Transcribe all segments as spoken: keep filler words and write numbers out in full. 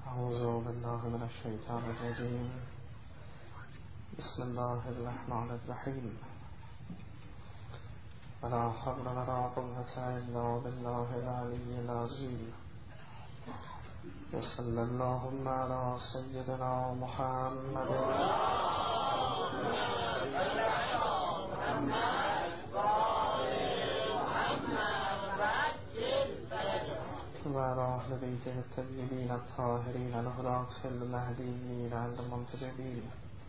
أعوذ بالله من الشيطان الرجيم. بسم الله الرحمن الرحيم. ولا حول ولا قوة إلا بالله العلي العظيم. وصلى اللهم على سيدنا محمد وعلى أهل بيته الطيبين الطاهرين الهداة المهديين المنتجبين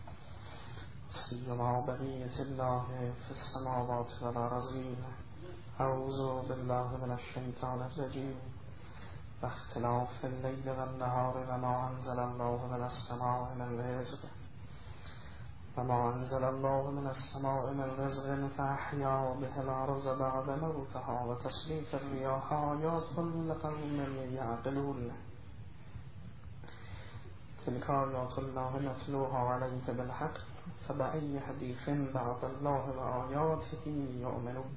سيما بقية الله في السماوات والأرضين. أعوذ بالله من الشيطان الرجيم. واختلاف الليل والنهار وما أنزل الله من السماء من رزق وما أنزل الله من السماء من رزق فأحيا به الأرض بعد موتها وتصريف الرياح آيات لقوم يعقلون. تلك آيات الله نتلوها عليك بالحق فبأي حديث بعد الله وآياته يؤمنون.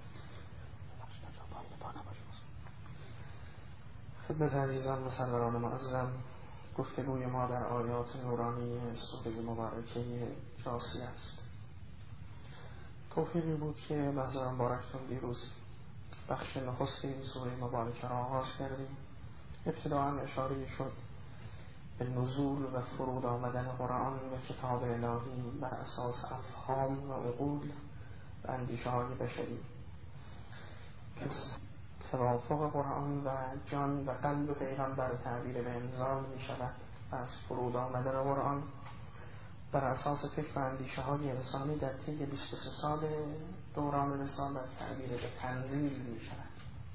خدمت عزیزان و سروران معظم، گفتگوی ما در آیات نورانی سوره مبارکه جاثیه است. توفیقی بود که بحضر مبارکتون دیروز بخش نخست این سوره مبارکه را آغاز کردیم. ابتداعا اشاره شد به نزول و فرود آمدن قرآن و کتاب الهی بر اساس افهام و عقول و اندیشه های بشری. توافق قرآن و جان و قلب پیغمبر تعبیر به انزال می شود و از فرود آمدن قرآن بر اساس فکر و اندیشه های انسانی در طی بیست و سه سال دوران رسالت تعبیر به تنزیل می شود.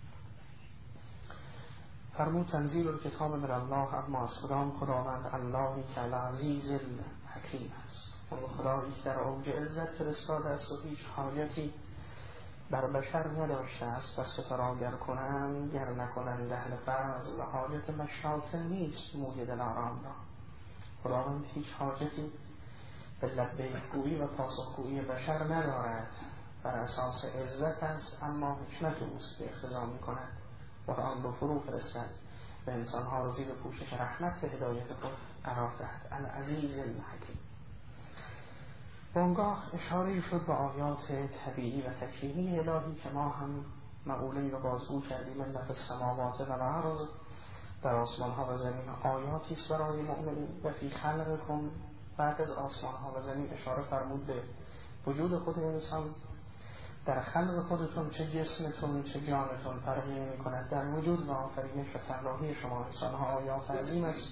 فرمود تنزیل الکتاب من الله، اما از کدام خداوند؟ اللهی که العزیز الحکیم است. اون خدایی که در اوج عزت فرستاده است و هیچ حاجتی بر بشر نداشته است. پس سترا گر کنند گر نکنند اهل فضل حاجت مشاطه نیست موی دل آرام را. خداوند هیچ حاجتی به لبیک گویی و پاسخگویی بشر ندارد، بر اساس عزت است، اما حکمت اوست که اقتضا می کند قرآن رو فرو فرستد و انسانها رو زیر پوشش رحمت به هدایت خود قرار دهد. العزیز الحکیم. بانگاه اشاره شد به آیات طبیعی و تکوینی الهی که ما هم مقوله‌ای رو بازگو کردیم. من فی السماوات و الارض، در آسمان ها و زمین آیاتی است برای مؤمنین. و فی خلقکم، بعد از آسمان ها و زمین اشاره فرمود به وجود خود انسان. در خلق خودتون چه جسمتون چه جانتون فرقی نمی کند. در وجود و آفرینش و طراحی شما انسان ها آیات عظیم است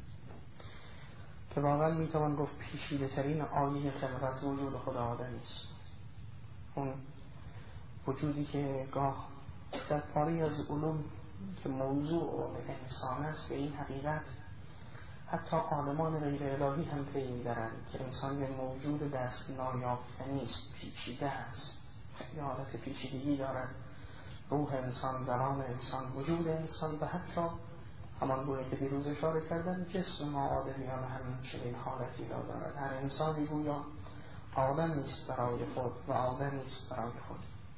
که واقعا میتوان گفت پیچیده ترین آیه خلقت وجود خدا آدمی است. اون وجودی که گاه در پاری از علوم که موضوع انسان است به این حقیقت حتی عالمان غیر الهی هم پی میبرند که انسان یک موجود دست نایافتنی است، پیچیده است، خیلی حالت پیچیدگی دارد. روح انسان، دران انسان، وجود انسان و حتی همان گونه که دیروز اشاره کردن جسم ما آدمیان همین چنین حالتی را دارد. هر انسانی گویا آدم نیست برای خود و آدم نیست برای خود.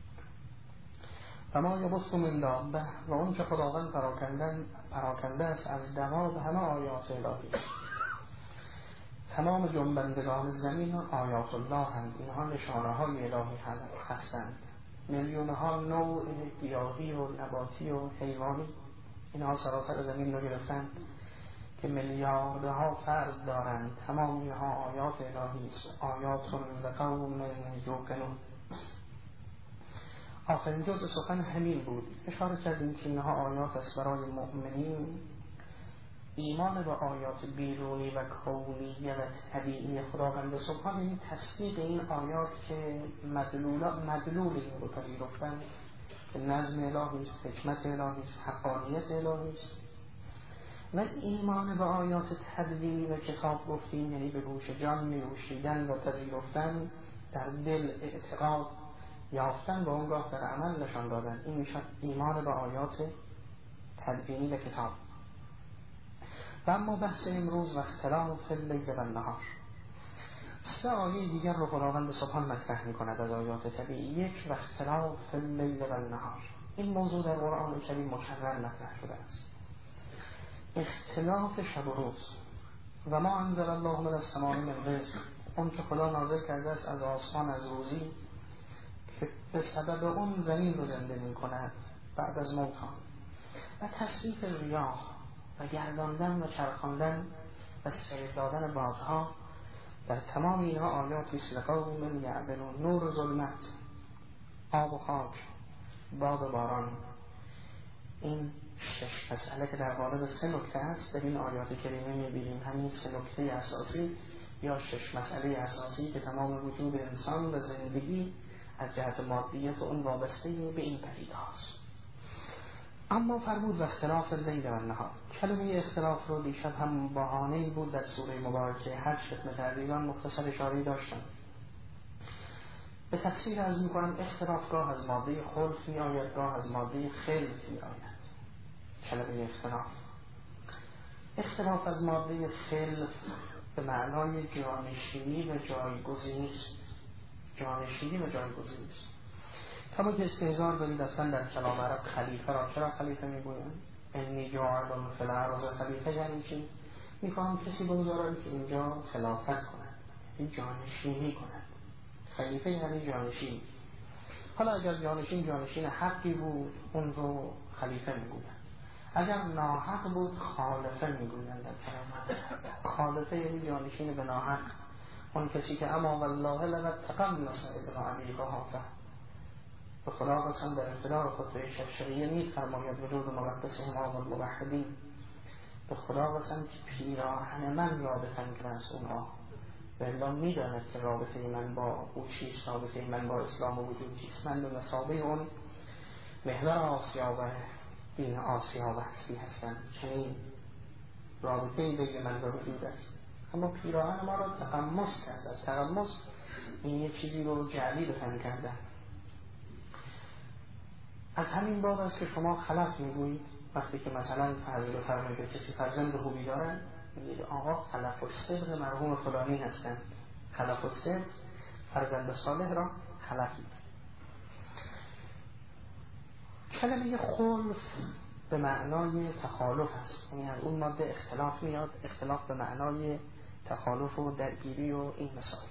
و ما یبث من دابه، و اون که خداوند پراکنده است از دواب همه آیات الهی. تمام جنبندگان زمین آیات الله هستند. اینها نشانه های الهی هستند. میلیون ها نوع گیاهی و نباتی و حیوانی اینها سراسر زمین رو گرفتند که میلیاردها فرد دارند. تمام اینها آیات الهی است. آیات لقوم یوقنون. آخرین جزء سخن همین بود. اشاره کردیم که اینها آیات است برای مؤمنین. ایمان به آیات بیرونی و کونی و طبیعی خداوند سبحانه، یعنی تصدیق این آیات که مدلول مدلول این رو پذیرفتن که نظم الهی است، حکمت الهی است، حقانیت الهی است. و ایمان به آیات تدوینی و کتاب گفتیم، یعنی به گوش جان نیوشیدن و پذیرفتن، در دل اعتقاد یافتن و اونگاه در عمل نشان دادن. این میشه ایمان به آیات تدوینی و کتاب. و اما بحث امروز و اختلاف اللیل و النهار، سه آیه دیگر رو خداوند سبحان مطرح می کند از آیات طبیعی. یک، و اختلاف اللیل و النهار. این موضوع در قرآن کریم مکرر مطرح شده است. اختلاف شب و روز. و ما انزل الله من السماء من رزق، اون که خدا نازل کرده است از آسمان از روزی که به سبب اون زمین رو زنده می کند بعد از موت ها. و تصریف ریاح و گرداندن و چرخاندن و سیر دادن بادها، در تمام اینها آیاتی است لقوم یعقلون. نور و ظلمت، آب و خاک، باد و باران، این شش مسئله که در قالب سه نکته است در این آیات کریمه می‌بینیم. همین سه نکته اساسی یا شش مسئله اساسی که تمام وجود انسان و زندگی از جهت مادیت اون وابسته به این پدیده است. اما فرمود و اختلاف لیل و نهار. کلمه اختلاف رو دیشب هم بهانه‌ای بود در سوره مبارکه حج خدمت عزیزان مختصر اشاره داشتم. به تفسیر عرض می‌کنم اختلاف گاه از ماده خلف می‌آید، گاه از ماده خلف می‌آید. کلمه اختلاف اختلاف از ماده خلف به معنای جانشینی و جایگزینی است. جانشینی و جایگزینی است. کما که استهزار دارید اصلا در کلام عرب خلیفه را چرا خلیفه میگویند؟ انی جاعل فی الارض خلیفه یعنی چی؟ میخوام کسی بگذارم که اینجا خلافت کند، این جانشینی کند. خلیفه یعنی جانشین. حالا اگر جانشین جانشین حقی بود اون رو خلیفه میگویند، اگر ناحق بود خالفه میگویند. در کلام خالفه یعنی جانشین به ناحق، اون کسی که اما والله لقد تقمص ابن علی قحافه. به خدا قسم در ابتداء خطبه شرعیه می‌فرماید وجود مقدس امام الموحدین، به خدا قسم که پیراهن من رابطه کرده است اونها، و الا میداند که رابطه من با او چیست، رابطه من با اسلام و وجود چیست. من به مثابه اون محور آسیا و این آسیا و هستی هستم، چنین رابطه بین من و وجود است. اما پیراهن ما را تقمص کرده. از تقمص این یه چیزی رو جعلی بفهم کردن. از همین باب است که شما خلف میگویید وقتی که مثلا فرض بفرمایید به کسی فرزند خوبی دارن، میگید آقا خلف الصدق مرحوم فلانی هستند. خلف الصدق فرزند صالح را خلفید. کلمه خلف به معنای تخالف است، یعنی از اون ماده اختلاف میاد، اختلاف به معنای تخالف و درگیری و این مسائل.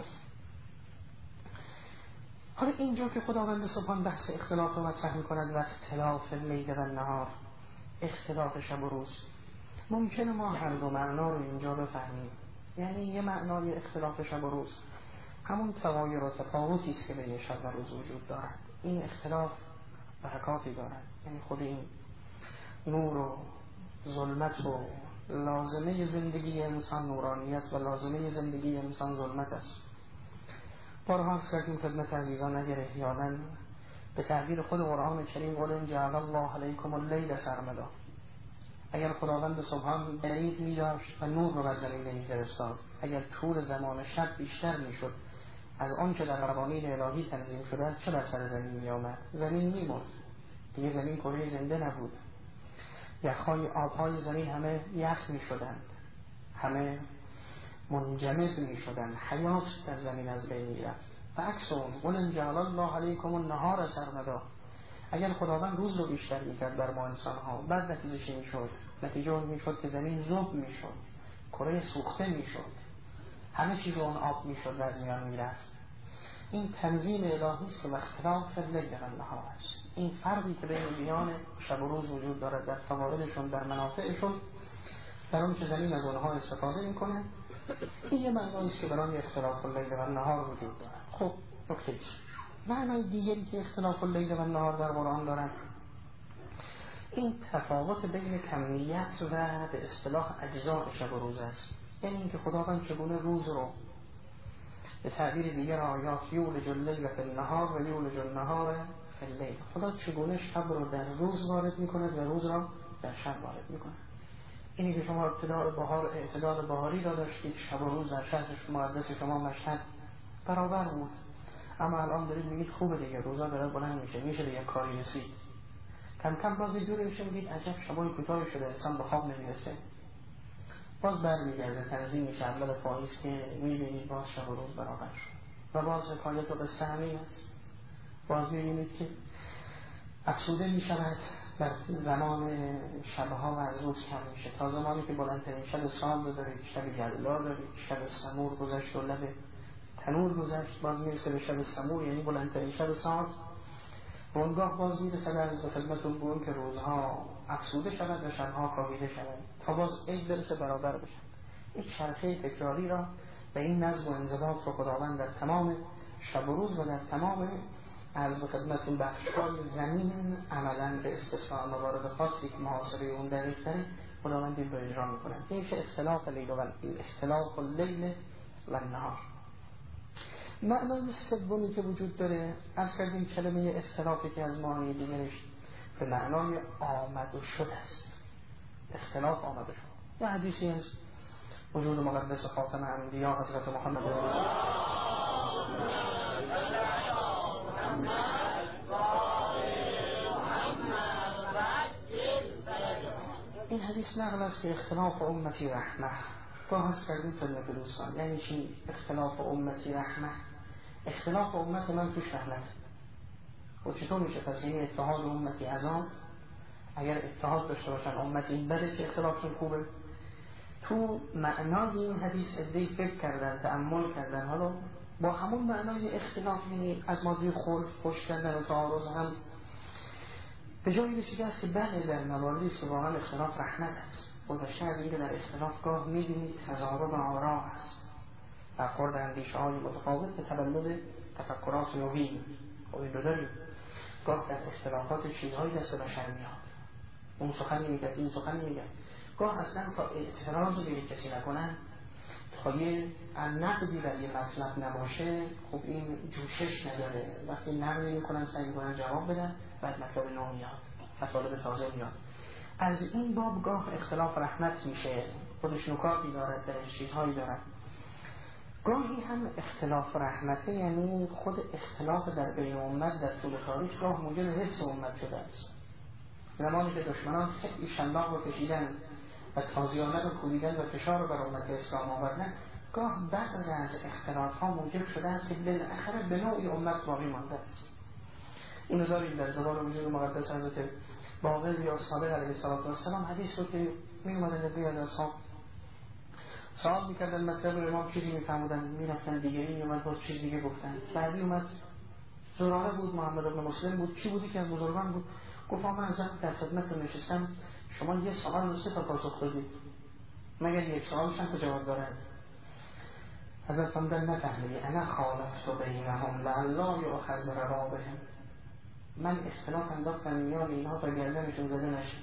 حالا اینجا که خداوند سبحان بحث اختلاف رو مطرح می‌کند و اختلاف لیل و نهار، اختلاف شب و روز، ممکنه ما هر دو معنا رو اینجا بفهمیم. یعنی یه معنای اختلاف شب و روز همون تغایر و تفاوتی است که بین شب و روز وجود دارد. این اختلاف برکاتی دارد، یعنی خود این نور و ظلمت و لازمه زندگی انسان نورانیت و لازمه زندگی انسان ظلمت است. بارها سرکیم خدمت عزیزان اگر احیانا به تعبیر خود قرآن کریم قل ان جعل الله علیکم اللیل سرمدا، اگر خداوند سبحان دریغ می داشت و نور رو بر زمین نمی فرستاد، اگر طول زمان شب بیشتر می شد از آن که در قوانین الهی تنظیم شده است، چه بر سر زمین می آمد؟ زمین می مرد دیگه، زمین کره زنده نبود. یخهای آبهای زمین همه یخ می شدند، همه منجمد می شدند، حیات در زمین از بین می رفت. و عکس اون قل ان جعل الله علیکم النهار سرمدا، اگر خداوند روز رو بیشتر می کرد بر ما انسان ها، بعد نتیجه چی می شد؟ نتیجه می شد که زمین ذوب می شد، کره سوخته می شد، همه چیز اون آب می شد و از میان می رفت. این تنظیم الهی است و اختلاف لیل و نهار است. این فرقی که بین میان شب و روز وجود دارد در فوایدشون، در منافعشون، در اون که زمین از اونها استفاده میکنه، این یه معنی است که برای اختلاف لیل و نهار وجود دارد. خب نکته ایست. معنی دیگری که اختلاف لیل و نهار در قرآن دارد، این تفاوت بین کمیت و به اصطلاح اجزاء شب و روز است. یعنی اینکه خداوند چگونه روز رو به تعبیر دیگر آیات یولج اللیل فی النهار و یولج النهار فی اللیل، خدا چگونه شب رو در روز وارد میکند و روز رو در شب وارد میکند. اینی که شما ابتداء بهار اعتدال بهاری را داشتید، شب و روز در شهر مقدس شما مشهد برابر بود، اما الان دارید میگید خوبه دیگه، روزا داره بلند میشه، میشه دیگه کاری رسید. کم کم باز جوری میشه میگید عجب شبای کوتاه شده، انسان به خواب نمیرسه. باز برمیگرده تنظیم میشه اول پاییز که میبینید باز شب و روز برابر شد. و باز حکایت و قصه همین است. باز میبینید که افسوده میشود در زمان شبها و از روز کم میشه تا زمانی که بلندترین شب سال رو دارید، شب یلدا دارید، شب سمور گذشت و لب تنور گذشت، باز میرسه به شب سمور یعنی بلندترین شب سال. و اونگاه باز میرسه از خدمتون بگویم که روزها افسوده شود و شبها کاهیده شود تا باز عید برسه برابر بشه. یک چرخه تکراری را به این نظم و انضباط رو خداوند در تمام شب و روز و در تمام عرض خدمتون بخش‌های زمین عملاً به استثناء موارد خاصی که محاصره اون دقیق‌تره خداوند این رو اجرا می‌کنه. این میشه اختلاف لیل و اختلاف اللیل و النهار. معنای سومی که وجود داره از کردیم کلمه اختلافی که از معنی دیگرش به معنای آمد و شد است. اختلاف آمد و شد. یه حدیثی هست وجود مقدس خاتم انبیا حضرت محمد این حدیث نقل است که اختلاف امتی رحمه. گاه هست کردیم خدمت دوستان یعنی چی اختلاف امتی رحمه؟ اختلاف امت من توش رحمت. و چطور میشه پس این اتحاد امتی عذاب؟ اگر اتحاد داشته باشن امتی این بده که اختلافشون خوبه. تو معنای این حدیث ادهی فکر کردن تأمل کردن حالا با همون معنای اختلاف یعنی از ماده خلف خوش کردن و تعارض هم به جایی رسیده است که بله در مواردی است که واقعا اختلاف رحمت است. گذشته از اینکه در اختلاف گاه می‌بینید تضارب آرا است برخورد اندیشه های متفاوت به تولد تفکرات نوین. خب این رو داریم گاه در اختلافات چیزهایی دست بشر میاد اون سخن نمیگه این سخن نمیگه گاه اصلا تا اعتراض به کسی نکنن تا یه نقدی در یه مطلب نباشه خب این جوشش نداره وقتی نقد میکنن سعی میکنن جواب بدن بعد مطلب نو میاد مطالب تازه میاد. از این باب گاه اختلاف رحمت میشه خودش نکاتی دارد درش چیزهایی دارد. گاهی هم اختلاف رحمته یعنی خود اختلاف در بین امت در طول تاریخ گاه موجب حفظ امت شده است. زمانی که دشمنان خیلی شلاق رو کشیدن و تازیانه رو کوبیدن و فشار رو بر امت اسلام آوردن گاه بعضی از اختلاف ها موجب شده است که بالاخره به نوعی امت باقی مانده است. اینو داریم در زبان وجود مقدس حضرت باقر یا صادق علیه السلام حدیث رو که می اومدن نبی از اصحاب سوال میکردن مطلب رو امام چیزی میفهمودن میرفتن دیگری میومد باز چیز دیگه گفتن. بعدی اومد زراره بود محمد بن مسلم بود کی بودی که از بزرگان بود گفت من از در خدمت نشستم شما یه سوال رو سه تا پاسخ بدید مگر یک سوالش هم که جواب داره. حضرت فرمودن نفهمیدی انا خالفت بینهم لعلا یؤخذ برقابهم من اختلاف انداختم میان اینها تا گردنشون زده نشه.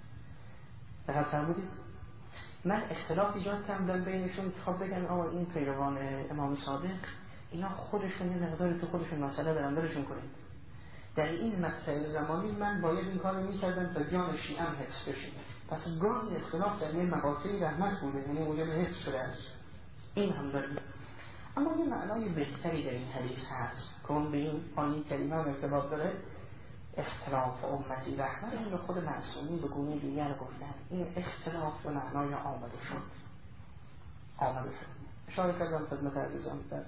دقیق فرمودید من اختلاف ایجاد کردم بینشون تا بگن آقا این پیروان امام صادق اینا خودشون یه مقداری تو خودشون مسئله دارن برشون کنید. در این مقطع زمانی من باید این کار رو میکردم تا جان شیعه هم حفظ بشه. پس گاهی اختلاف در این مقاطعی رحمت بوده یعنی موجب حفظ شده است. این هم داریم. اما یه معنای بهتری در این حدیث هست که اون به این آنی کلمه هم ارتباط داره اختلاف امتی رحمت. این رو خود معصومی به گونه دیگر گفتن این اختلاف به معنای آمده شد آمده شد. اشاره کردم خدمت عزیزان در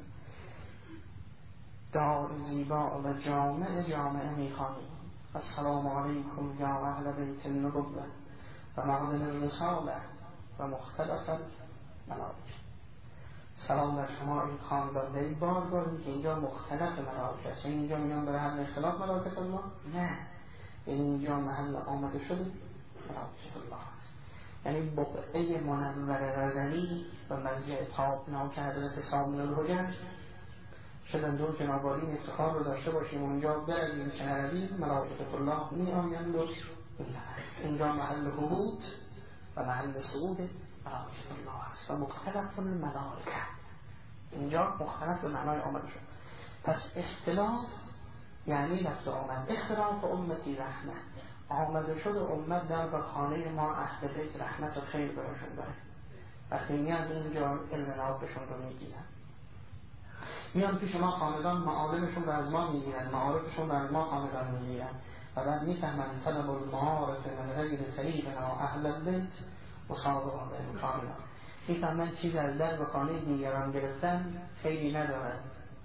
دار زیبا و جامع جامعه میخوانیم السلام علیکم یا اهل بیت النبوة و معدن الرساله و مختلف الملائکه. سلام بر شما این خاندان ای بارگاهی که اینجا مختلف ملائکه است. اینجا میان برای هم اختلاف ملائکه الله نه یعنی اینجا محل آمده شده ملائکه الله است. یعنی بقعه منور رزلی و مرجع تابناک حضرت سامن الحجج شدن دور جنابالین افتخار رو داشته باشیم و اونجا برویم که نرویم ملائکه الله می آیند و اینجا محل حبوط و محل صعود ملائکه الله است و مختلف الملائکه اینجا مختلف به معنای آمده شد. پس اختلاف یعنی لفظ آمد اختلاف امتی رحمت آمده شد امت در خانه ما اهل بیت رحمت و خیر براشون داره. وقتی میان اینجا علم نابشون رو میگیرن میان پیش ما خاندان معالمشون رو از ما میگیرن معارفشون رو از ما خاندان میگیرن و بعد میفهمن طلب المعارف من غیر طریقنا اهل البیت و صادقان به امکاننا میفهمن چیز از در و خانه دیگران گرفتن خیلی ندارد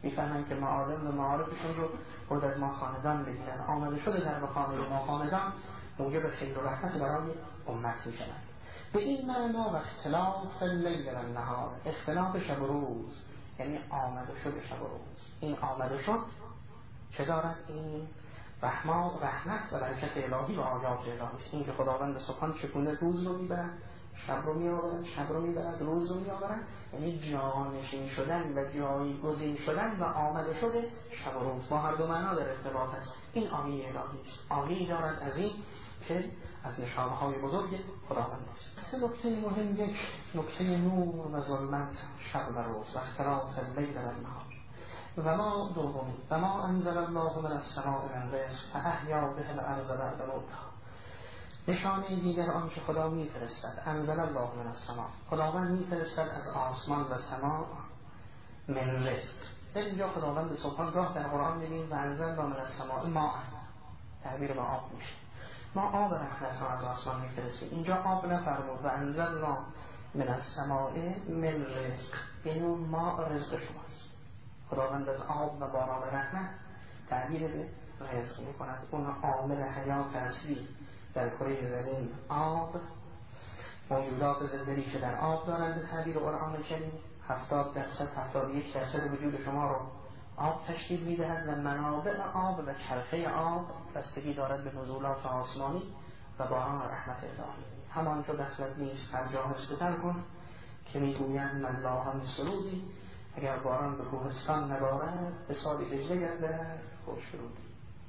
میفهمن که معالم و معارفشون رو خود از ما خاندان بگیرن، آمده شده در به خانه ما خاندان موجب خیر و رحمت برای امت میشن. به این معنا و اختلاف اللیل و النهار، اختلاف شب و روز یعنی آمده شده شب و روز. این آمده شد چه دارد؟ این رحمت رحمت و برکت الهی و آیات الهی است. این که خداوند سبحان چگونه روز رو میبرد، شب رو میآورد، شب رو میبرد، روز رو میآورد، یعنی جانشین شدن و جایگزین شدن و آمده شده شب و روز با هر دو معنا در ارتباط است. این آیه الهی است، آیه دارد از این که از نشانه های بزرگ خداوند است. سه نکته مهم، یک نکته نور و ظلمت، شب و روز و اختلاف اللیل و النهار. و ما دومی و ما انزل الله من السماء من رزق فاحیا به الارض بعد موتها. نشانه دیگر آنچه خدا میفرستد، انزل الله من السماء، خداوند میفرستد از آسمان و سما من رزق. در اینجا خداوند سبحان گاه در قرآن میگیم و انزل الله من السماء ما، تعبیر به آب میشه، ما آب رحمت را از آسمان میفرستیم. اینجا آب نفرمود و انزل الله من السماء من رزق، یعنی اون ما رزق شماست. خداوند از آب و باران رحمت تعبیر به رزق میکند. اون عامل حیات اصلی در کره زمین آب، موجودات زنده که در آب دارند. به تعبیر قرآن کریم هفتاد درصد هفتاد و یک درصد وجود شما رو آب تشکیل میدهد و منابع آب و چرخه آب بستگی دارد به نزولات آسمانی و باران رحمت الهی. همانجا دخلت نیست هر جا هستتر کن که میگویند من لاهم سرودی، اگر باران به کوهستان نبارد به سالی دجله گردد خوش برودی.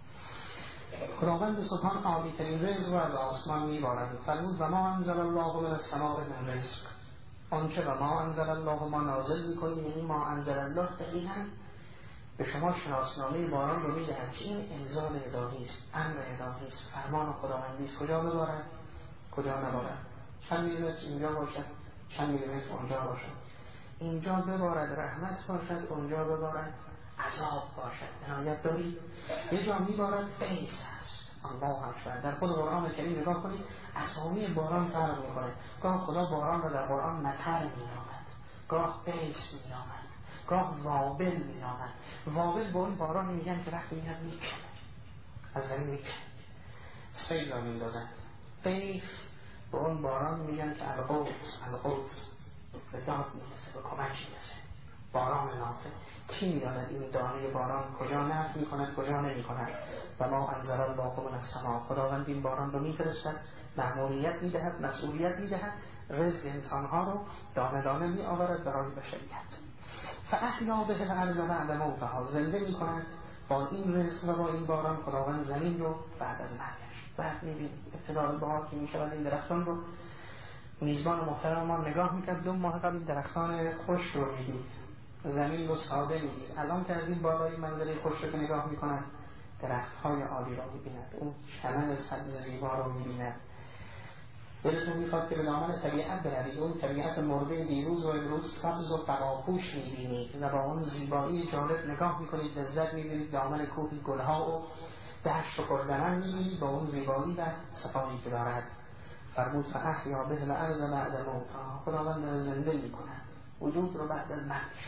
خداوند سبحان عالی ترین رزق را از آسمان میبارد. فرمود و ما انزل الله من السماء من رزق، آنچه و ما انزل الله ما نازل میکنیم، یعنی ما انزل الله دقیقا به شما شناسنامه باران رو میدهد که این انزال الهی است، امر الهی است، فرمان خداوندی است. کجا ببارد کجا نبارد، چند میلیمتر اینجا باشد چند میلیمتر اونجا باشد، اینجا ببارد رحمت باشد اونجا ببارد عذاب باشد. عنایت دارید یه جا میبارد فیض است. الله اکبر. در خود قرآن کریم نگاه کنید اسامی باران فرق میکنه. گاه خدا باران را در قرآن مطر مینامد، گاه فیض مینامد، گاه وابل مینامد. وابل به اون باران میگن که وقتی میاد میکنه از زمین میکنه سیل را میندازن. فیض به اون باران میگن که القدس القدس به داد میرسه، به کمک میرسه، باران نافع. کی میداند این دانه باران کجا نفع میکند کجا نمیکند؟ و ما انزل الله من السماء، خداوند این باران رو میفرستد، مأموریت میدهد، مسئولیت میدهد، رزق انسانها رو دانه دانه میآورد برای بشریت. فاحیا به الارض بعد موتها، زنده میکند با این رزق و با این باران خداوند زمین رو بعد از مرگش. بعد میبینید ابتدای بهار که میشود این درختان رو میزبان محترم ما نگاه میکرد، دو ماه قبل درختان خشک رو میدید، زمین رو ساده میدید. الان که از این بالای منظره خشک رو نگاه میکنند درختهای عالی رو میبیند، اون چمن سبز زیبا رو میبیند. دلتون میخواد که به دامن طبیعت بروید، اون طبیعت مرده دیروز و امروز سبز و فراپوش میبینید و با اون زیبایی جالب نگاه میکنید، لذت میبینید. دامن کوهی گلها و دشت و کردنان میبینید با اون زیبایی و صفایی که دارد. فرمود فاحیا به الارض بعد موتها، خداوند زنده میکند وجود رو بعد از مرگش.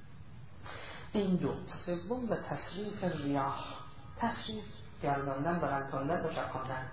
این دو. سوم و تصریف ریاح، تصریف گرداندن و غلطاندن و چرخاندن،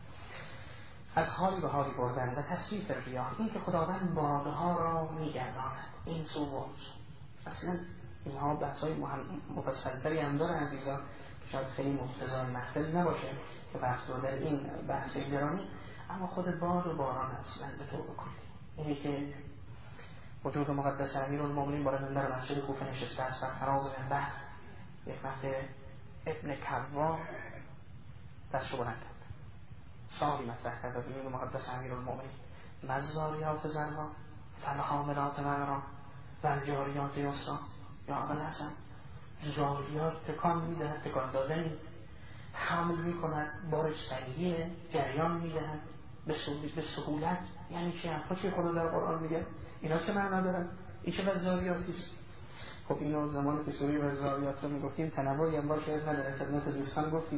از حالی به حالی بردن. و تصریف ریاح این که خداوند بادها را میگرداند این سو و اون سو. اصلا اینها بحثای مفصلتری هم داره عزیزان که شاید خیلی مبتضای محفل نباشه که بحث رو در این بحث گرانی، اما خود باد و باران اصلا به طور کلی اینی که وجود مقدس امیرالمومنین بالای منبر مسجد کوفه نشسته است و فراز منبر یک وقت ابن کوا دستشو بلند کرد، سوالی مطرح کرد از وجود مقدس امیرالمومنین: مزاریات زرها فالحاملات مغرا و الجاریات یسرا. یا اول حسن جاریات تکان میدهد، تکان دادنی، حمل میکند، بارش سریعه، جریان میدهد به سهولت. یعنی چی؟ حرفا چی خدا در قرآن میگه؟ اینا چه معنا دارن؟ این چه وزاریاتی است؟ خب اینو زمان که سوری وزاریات رو میگفتیم تنوعی هم باشه نداره. خدمت دوستان گفتیم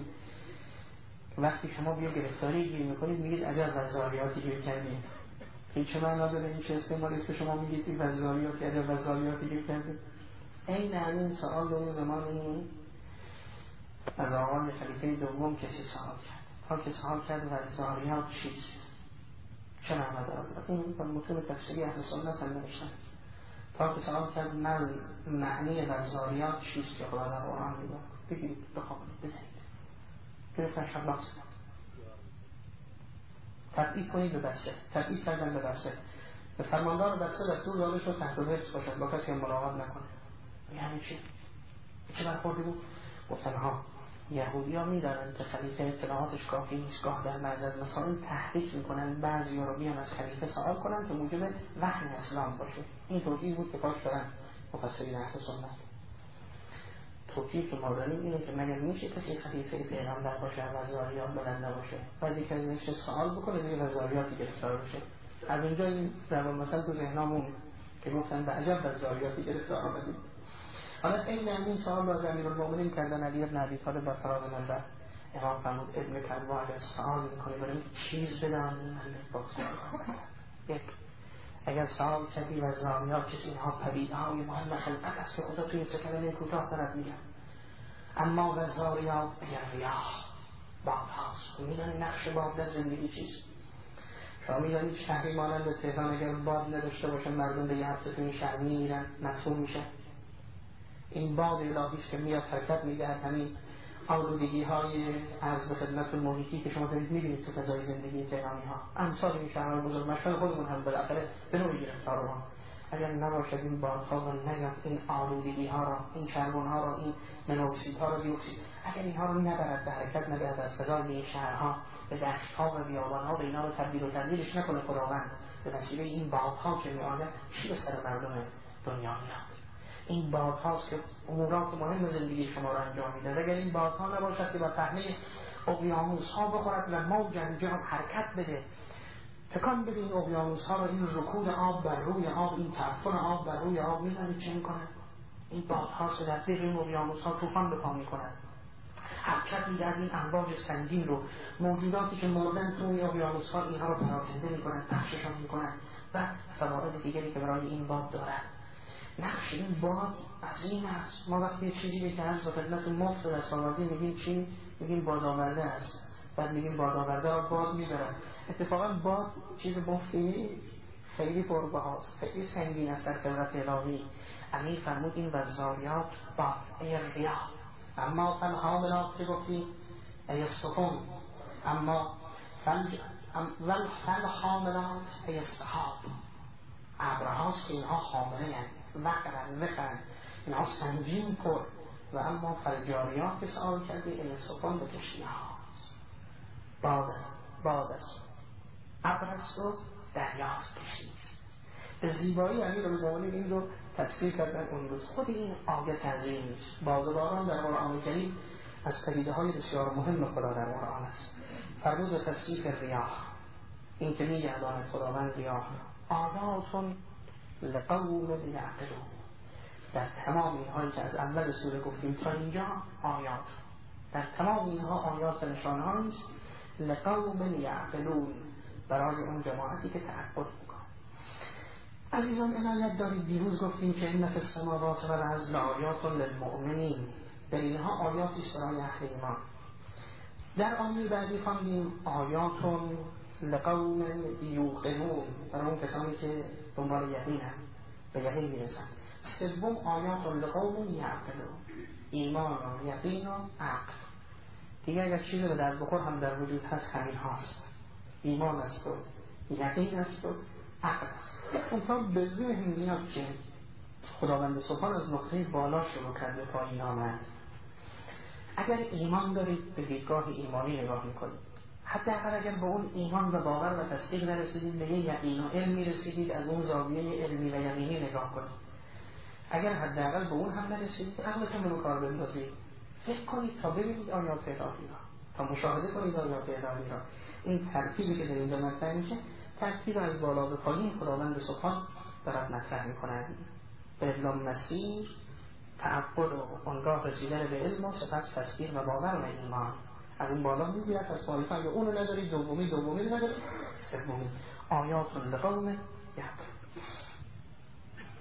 وقتی شما بیا گرفتاری گیر میکنید میگید عجب وزاریاتی گیر کردیم. این چه معنا داره؟ این چه استعمالی که شما میگید این وزاریاتی عجب وزاریاتی گیر کردیم؟ این همین سوال در زمانی از آقای خلیفه دوم کسی سوال کرد. تا که سوال کرد وزاریات چیست؟ چه معنی دارد؟ این با متون تفسیری اهل سنت هم نوشتن. تا که سوال کرد من معنی وزاریات چیست که خدا در قرآن میگه؟ بگیرید بخوابید بزنید. گرفتن شب باز کنید. تبعید کنید به بسته. تبعید کردن به بسته. به فرماندار بسته دستور داده شد تحت حفظ باشد، با کسی هم ملاقات نکنه. یعنی چی؟ چه برخوردی بود؟ گفتن ها یهودی ها میدارن که خلیفه اطلاعاتش کافی نیست، گاه در بعض از مسائل تحریک میکنن، بعضی ها رو بیان از خلیفه سوال کنن که موجب وحی اسلام باشه. این توجیه بود که پاش دارن مفسرین اهل سنت. توجیه که ما داریم اینه که مگر میشه کسی خلیفه پیغمبر باشه وزاریات بلند نباشه، بعد یک از نشه سوال بکنه دیگه وزاریاتی گرفتار بشه. از اونجا این در مثلا تو ذهنمون که گفتن به عجب وزاریاتی گرفتار آمدیم. حالا این همین سوال باز امیرالمومنین کردن علی بن ابی طالب بر فراز منبر. امام فرمود ابن کلوا اگر سوال میکنی برای چیز بدان من باز یک اگر سوال کردی و زاریات کسی اینها پدیده های مهم خلقت است که خدا توی سه کلمه کوتاه دارد میگن. اما و زاریات اگر ریاح باد هاست میدانی نقش باد در زندگی چیست؟ شما میدانید شهری مانند تهران اگر باد نداشته باشه مردم به یه هفته توی این شهر میمیرن، مدفون میشه. این باد الهی است که میاد حرکت میدهد همین آلودگی های عرض به خدمت محیطی که شما دارید میبینید تو فضای زندگی تهرانی ها، امثال این شهرهای بزرگ مشهور خودمون هم بالاخره به نوعی گرفتار ما. اگر نباشد این بادها و نیاد این آلودگی ها را، این کربن ها را، این منوکسید ها را، دیوکسید، اگر اینها رو نبرد به حرکت ندهد از فضای این شهرها به دشت ها و بیابان ها به اینا رو تبدیل و تبدیلش نکنه خداوند به وسیله این بادها که میآید، چی به سر مردم دنیا میاد؟ این بادهاست که امورات مهم زندگی شما را انجام میده. اگر این بادها نباشد که بر پهنه اقیانوس ها بخورد و موج انجام حرکت بده، تکان بده این اقیانوس ها را، این رکود آب بر روی آب، این تعفن آب بر روی آب، میدونید چه میکنه؟ این بادهاست که در دل این اقیانوس ها طوفان به پا میکنند، حرکت میده از این امواج سنگین رو، موجوداتی که مردن تو این اقیانوس ها اینها رو پراکنده میکنند، پخششان میکنند و فواید دیگری که برای این باد دارد. نقش این باد عظیم است. ما وقتی چیزی که از خدمت مفت در سوازی میگیم چی؟ میگیم باد آورده است. بعد میگیم باد آورده را باد میبرد. اتفاقا باد چیز مفتی نیست، خیلی پربهاست، خیلی سنگین است در قدرت الهی. امیر فرمود این وزاریات باد ای ریاح، اما فالحاملات که گفتی ای السفن، اما فالحاملات ای السحاب، ابرهاست که اینها حامله هستند، وقرن وقرن اینها سنگین پر. و اما فالجاریات که سوال کردی این سفن به کشتی هاست، باد است، باد است، ابر است و دریاست، کشتی است. به زیبایی امیرالمومنین این رو تفسیر کردن اون روز. خود این آیه تعظیم نیست. بادباران در قرآن کریم از پدیده های بسیار مهم خدا در قرآن است. فرمود به تصریف ریاح، این که میگرداند خداوند ریاح آیاتون لقوم یعقلون. در تمام اینهایی که از اول سوره گفتیم تا اینجا آیات، در تمام اینها آیات نشانه‌هایی است لقوم یعقلون، برای اون جماعتی که تعقل میکنه. عزیزان عنایت دارید دیروز گفتیم که ان فی السماوات والارض لآیات للمؤمنین، در اینها آیاتی است برای اهل ایمان. در آیه بعدی خواندیم آیاتون لقوم یوقنون، برای اون کسانی که دنبال یقینن، به یقین میرسن. سوم آیاتون لقوم یعقلون، ایمان و یقین و عقل. دیگه اگر چیزی به در بخور هم در وجود هست همین هاست، ایمان است و یقین است و عقل است. اونطور به ذهن میاد که خداوند سبحان از نقطه بالا شروع کرده پایین آمد. اگر ایمان دارید به دیدگاه ایمانی نگاه میکنید، حداقل اگر به اون ایمان و باور و تصدیق نرسیدید، به یه یقین و علمی رسیدید، از اون زاویه علمی و یقینی نگاه کنید. اگر حداقل به اون هم نرسیدید، عقلتون رو کار بندازید، فکر کنید تا ببینید آیات الهی را، تا مشاهده کنید آیات الهی را. این ترتیبی که در اینجا مطرح میشه، ترتیب از بالا به پایین خداوند سبحان دارد مطرح میکند. به علم مسیر، تعقل و آنگاه رسیدن به علم و سپس تصدیق و باور و ایمان. از این بالا میگیرد از پایین، اگه اونو ندارید دومی دومی ندارید سومی. آیات لقوم یعقلون.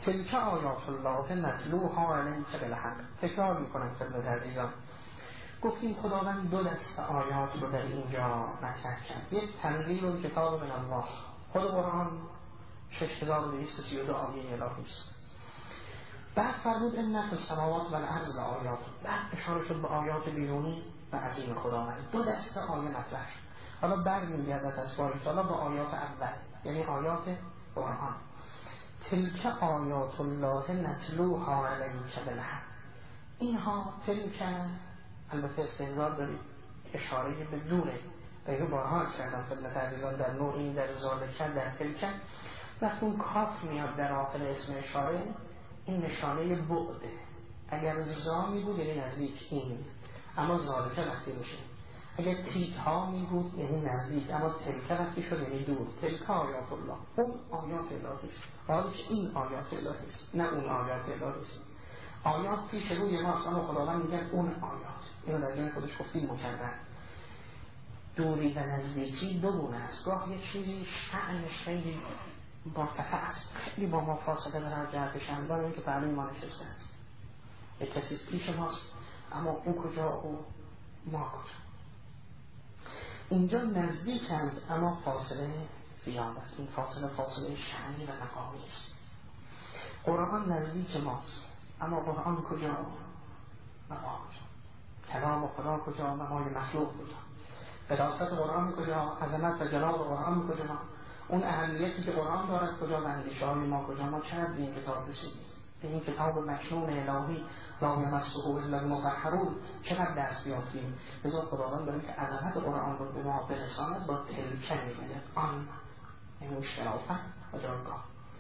تلک آیات الله نتلوها علیک بالحق. تکرار میکنم خدمت عزیزان. گفتیم خداوند دو دسته آیات رو در اینجا مطرح کرد. یک تنزیل کتاب من الله، خود قرآن شش هزار و دویست و سی و دو آیه الهی است. بعد فرمود ان فی السماوات و الارض آیات، بعد اشاره شد به آیات بیرونی و عظیم خداوند. دو دسته آیه مطرح شد. حالا برمیگردد از باری تعالی به آیات اول، یعنی آیات قرآن. تلک آیات الله نتلوها علیک بالحق. اینها تلک البته استهزار دارید، اشاره به دوره. دیگه بارها از کردم خدمت عزیزان در نوع این در ذالکه در تلک وقتی اون کاف میاد در آخر اسم اشاره، این نشانه بعده. اگر زامی بود یعنی نزدیک این، اما ذالکه وقتی میشه. اگر تیت ها می بود یعنی نزدیک، اما تلک وقتی شد یعنی دور. تلک آیات الله، اون آیات الهی است. حالا این آیات الهی است نه اون آیات الهی است. آیات پیش روی ما اصلا خداوند میگن اون آیات. اینو در جای خودش گفتیم مکرر. دوری و نزدیکی دو گونه است. گاه یک چیزی شأنش خیلی مرتفع است، خیلی با ما فاصله داره جهت شأن این که تعلیم ما نشسته است. یک کسی پیش ماست اما اون کجا و ما کجا. اینجا نزدیکند اما فاصله زیاد است. این فاصله فاصله شأنی و مقامی است. قرآن نزدیک ماست اما قرآن کجا و ما کجا. کلام خدا کجا و ما مخلوق کجا. قداست قرآن کجا، عظمت و جلال قرآن کجا، اون اهمیتی که قرآن دارد کجا و اندیشه های ما کجا. ما چقدر به این کتاب رسیدیم، به این کتاب مکنون الهی لا یمسه الا المطهرون چقدر دست یافتیم. لذا خداوند برای که عظمت قرآن رو به ما برساند با تلک میگه آن، این شرافت و جایگاه.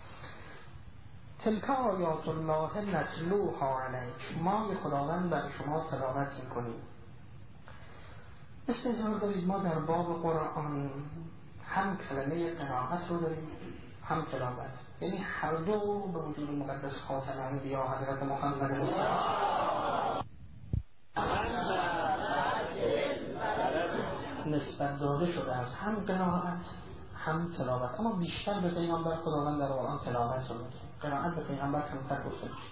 تلک آیات الله نتلوها علیک، ما خداوند بر شما تلاوت میکنیم. استظهار دارید ما در باب قرآن هم کلمه قرائت رو داریم هم تلاوت، یعنی هر دو به وجود مقدس خاتم انبیا حضرت محمد مصطفی نسبت داده شده از هم قرائت هم تلاوت. اما بیشتر به پیغمبر خداوند در قرآن تلاوت رو میگه، قرائت به پیغمبر کمتر گفته میشه.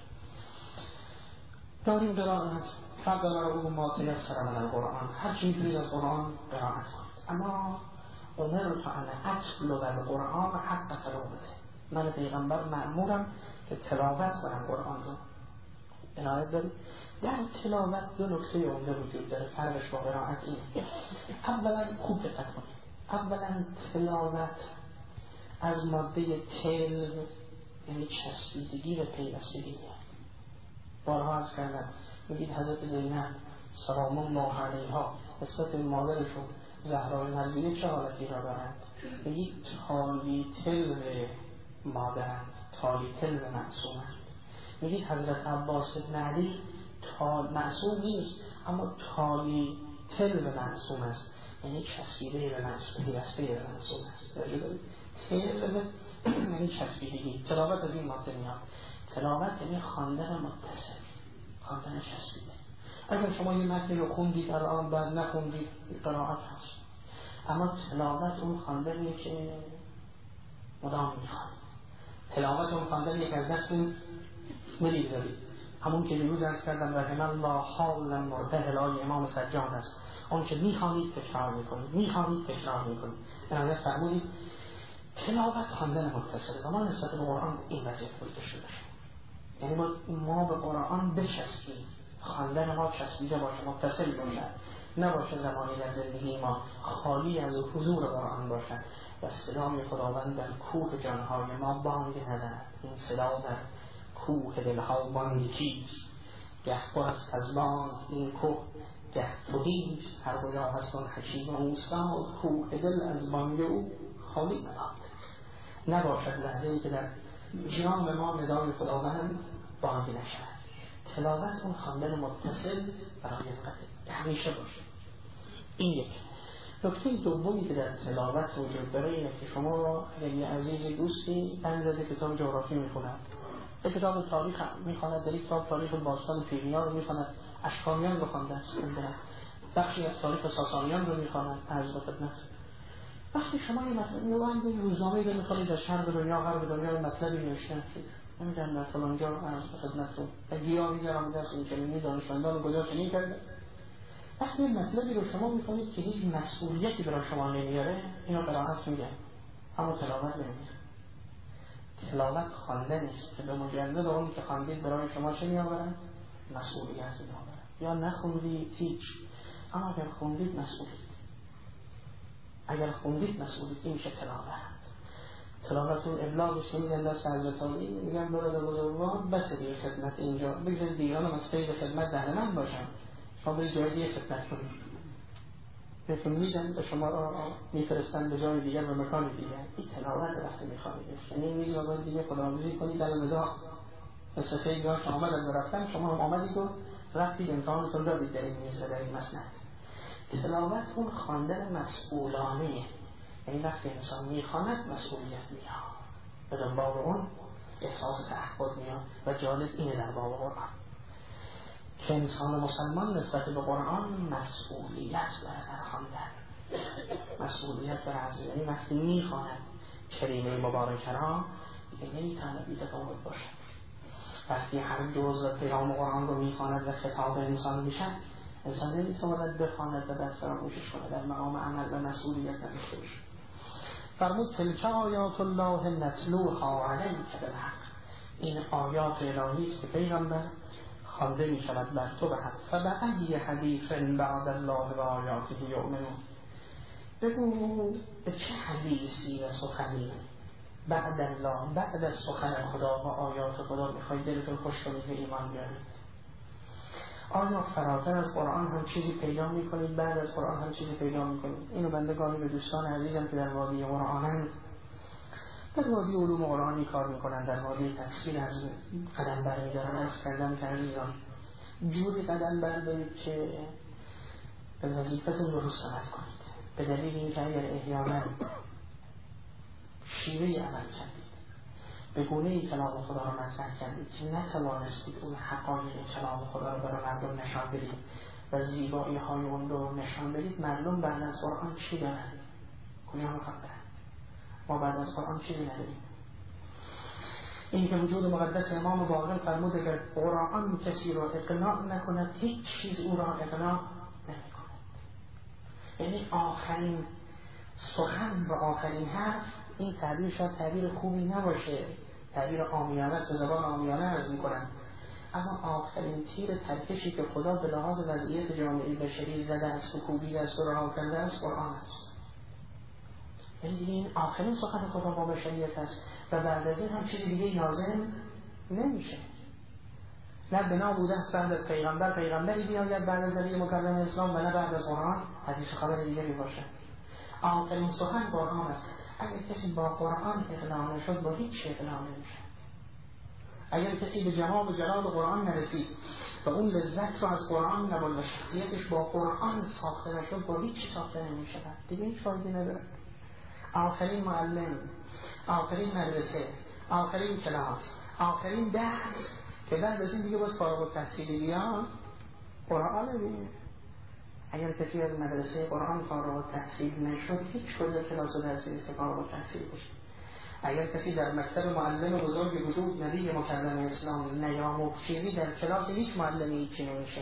داریم قرائت فقرأوا ما تیسر من القرآن، هر چی میتونید از قرآن قرائت کنید. اما امرت ان اتلو القرآن حق تلاوته، من پیغمبر مأمورم که تلاوت کنم قرآن رو. عنایت دارید در تلاوت دو نکته عمده وجود داره، فرقش با قرائت اینه. اولا خوب دقت کنید، اولا تلاوت از ماده تل یعنی چسبیدگی و پیوستگی. بارها عرض کردم میگید حضرت زینب سلام الله علیها نسبت به مادرشون زهرای مرضیه چه حالتی را دارند؟ میگید تالی تل مادرند، تالی تل معصومند. میگید حضرت عباس بن علی تال معصوم نیست اما تالی تل معصوم است، یعنی چسبیده به معصوم، پیوسته به معصوم است. تل یعنی چسبیدگی. تلاوت از این ماده میاد. تلاوت یعنی خواندن متصل، خواندن چسبیده. اگر شما یه متن رو خوندید الان بعد نخوندید قرائت هست، اما تلاوت اون خواندنیه که مدام میخوانید. تلاوت اون خواندن یک از دستون ملیزارید، همون که دیروز عرض کردم رحم الله حالا مرتهلای امام سجاد است. اون که میخوانید تکرار میکنید، میخوانید تکرار میکنید. عنایت فرمودید تلاوت خواندن متصل و ما نسبت به قرآن این وضعیت بوده شده. یعنی ما, ما به قرآن بچسبیم، خواندن ما چسبیده باشه، متصل باشد، نباشه زمانی در زندگی ما خالی از حضور قرآن باشد و صدای خداوند در کوه جانهای ما بانگ نزند. این صدا در کوه دلها بانگ چیست؟ گه پر است از بانگ این کوه، گه تهیست هر کجا هست آن حکیم و استاد. کوه دل از بانگ او خالی نباشد، نباشد لحظه‌ای که در جان ما ندای خداوند بانگ نشود. تلاوت اون خواندن متصل برای قطع همیشه باشه. این یک نکته دومی که در تلاوت وجود داره اینه که شما اگر یه عزیز دوستی بنزده کتاب جغرافی میخوند، به کتاب تاریخ میخواند، در یک کتاب تاریخ باستان پیریا رو میخواند، اشکانیان رو خوانده است، بخشی از تاریخ ساسانیان رو میخواند. عرض به خدمت وقتی شما این مطلب میوند روزنامه‌ای رو میخوانید در شرق دنیا غرب دنیا این مطلبی نوشته شده، نمیدونم در فلانجا عرض خدمتتون گیاهی در آمده است این کلمه دانشمندان گذاشت چنین کرده. وقتی مطلبی رو شما می‌خونید که هیچ مسئولیتی برای شما نمیاره، اینو قرائت میگه، اما تلاوت نمیگه. تلاوت خوانده نیست که به مجرد اون که خواندید برای شما چه میآورن؟ مسئولیت میآورن. یا نخوندید هیچ، اما اگر خوندید مسئولیت. اگر خوندید مسئولیت میشه تلاوت. تلاوتون ابلاغش میگن دست حضرت علی، میگن برادر بزرگوار بس دیگه خدمت اینجا بگذارید دیگران از قید خدمت در من باشن، شما برید جای دیگه خدمت کنید. بهتون میدن به شما میفرستن به جای دیگر و مکان دیگر. این تلاوت وقتی میخوانید یعنی میگه باید دیگه خداحافظی کنید در ودا. مثل خیلی هاش آمد از رفتن، شما هم آمدید و رفتید امتحانتون دادید در این میزه در این مسند. تلاوت اون خواندن مسئولانه، یعنی وقتی انسان میخواند مسئولیت میاد، به دنبال اون احساس تعهد میاد. و جالب اینه در باب قرآن که انسان مسلمان نسبت به قرآن مسئولیت داره در خواندن، مسئولیت داره از یعنی وقتی میخواند کلمه مبارکه را دیگه نمیتونه بی‌تفاوت باشه. وقتی هر جزء پیام قرآن رو میخواند و خطاب انسان میشه، انسان نمیتواند بخواند و بعد فراموشش کنه، در مقام عمل و مسئولیت نداشته باشه. فرمود تلک آیات الله نتلوها علیک بالحق، این آیات الهی است که پیغمبر خوانده می شود بر تو به حق. فبأی حدیث بعد الله و آیاته یؤمنون، بگو به چه حدیثی و سخنی بعد الله، بعد از سخن خدا و آیات خدا میخواید دلتون خوش کنید و ایمان بیارید؟ آیا فراتر از قرآن هم چیزی پیدا میکنید؟ بعد از قرآن هم چیزی پیدا میکنید؟ اینو بندگانی به دوستان عزیزم که در وادی قرآنند، در وادی علوم قرآنی کار میکنن، در وادی تفسیر از قدم برمیدارن، ارز کردم که عزیزان جوری قدم بردارید که به وظیفتون درست عمل کنید، به دلیل این که اگر احیانا شیوه عمل کردید، به گونه‌ای کلام خدا را مطرح کردید که نتوانستید اون حقایق کلام خدا را برای مردم نشان بدید و زیبایی های اون رو نشان بدید، مردم بعد از قرآن چی دارن؟ کجا میخواد برن؟ ما بعد از قرآن چیزی نداریم. این که وجود مقدس امام باقر فرمود اگر قرآن کسی را اقناع نکند هیچ چیز او را اقناع نمیکند. یعنی آخرین سخن و آخرین حرف، این تعبیر شاید تعبیر خوبی نباشه، تعبیر عامیانه است، به زبان عامیانه عرض میکنم، اما آخرین تیر ترکشی که خدا به لحاظ وضعیت جامعه بشری زده است و کوبیده است و رها کرده است قرآن است. یعنی دیگه این آخرین سخن خدا با بشریت است و بعد از این هم چیزی دیگه لازم نمیشه. نه بنا بوده است بعد از پیغمبر پیغمبری بیاید بعد از نبی مکرم اسلام، و نه بعد از قرآن حدیث خبر دیگری باشه. آخرین سخن قرآن است. اگر کسی با قرآن اقناع نشد با هیچ اقناع نمیشه. اگر کسی به جمال و جلال قرآن نرسید و اون لذت رو از قرآن نبرد و شخصیتش با قرآن ساخته نشد با هیچ ساخته نمیشه، دیگه هیچ فایده نداره. آخرین معلم، آخرین مدرسه، آخرین کلاس، آخرین درس که بعد از این دیگه باز فارغ التحصیلی بیان قرآن دیگه. اگر کسی از مدرسه قرآن فارغ التحصیل نشد هیچ کجا کلاس و درسی نیست فارغ التحصیل بشه. اگر کسی در مکتب معلم بزرگ وجود نبی مکرم اسلام نیاموخت چیزی، در کلاس هیچ معلمی هیچی نمیشه.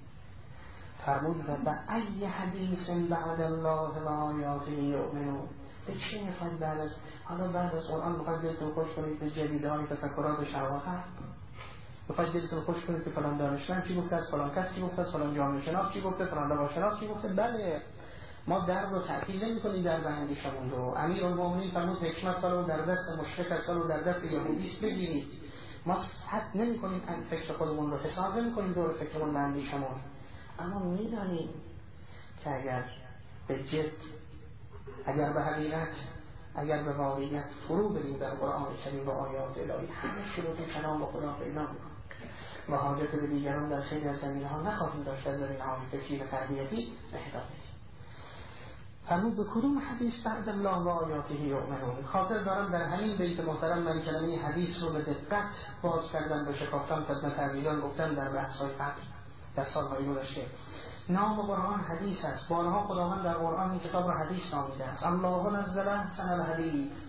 فرمود و به ای حدیث بعد الله و آیاته یؤمنون، به چی میخواید بعد از حالا بعد از قرآن میخواید دلتون خوش کنید به جدیده های تفکرات و شواهد، میخواید دلتون خوش کنید که فلان دانشمند چی گفته است، فلان کس چی گفته است، فلان جامعه شناس چی گفته، فلان روانشناس چی گفته. بله ما در رو تعطیل نمی‌کنیم، در بندیشمون رو امیرالمومنین فرمود حکمت رو در دست مشرک است رو در دست یهودیست بگیرید. ما حد نمی‌کنیم این فکر خودمون رو حساب نمی‌کنیم دور فکرمون بندیشمون، اما می‌دانیم که اگر به جد، اگر به حقیقت، اگر به واقعیت فرو بریم در قرآن کریم و آیات الهی، همه شروط کلام خدا پیدا می‌کنیم و حاجت به دیگران در خیلی از زمینه‌ها نخواهیم داشت از زمینه‌های فکری و تربیتی و هدایتی. فرمود به کدوم حدیث بعد الله و آیاته یؤمنون. خاطر دارم در همین بیت محترم من کلمه حدیث رو به دقت باز کردم و شکافتم خدمت عزیزان، گفتم در بحث‌های قبل در سال‌های گذشته نام قرآن حدیث است. بارها خداوند در قرآن این کتاب را حدیث نامیده است. الله نزل احسن الحدیث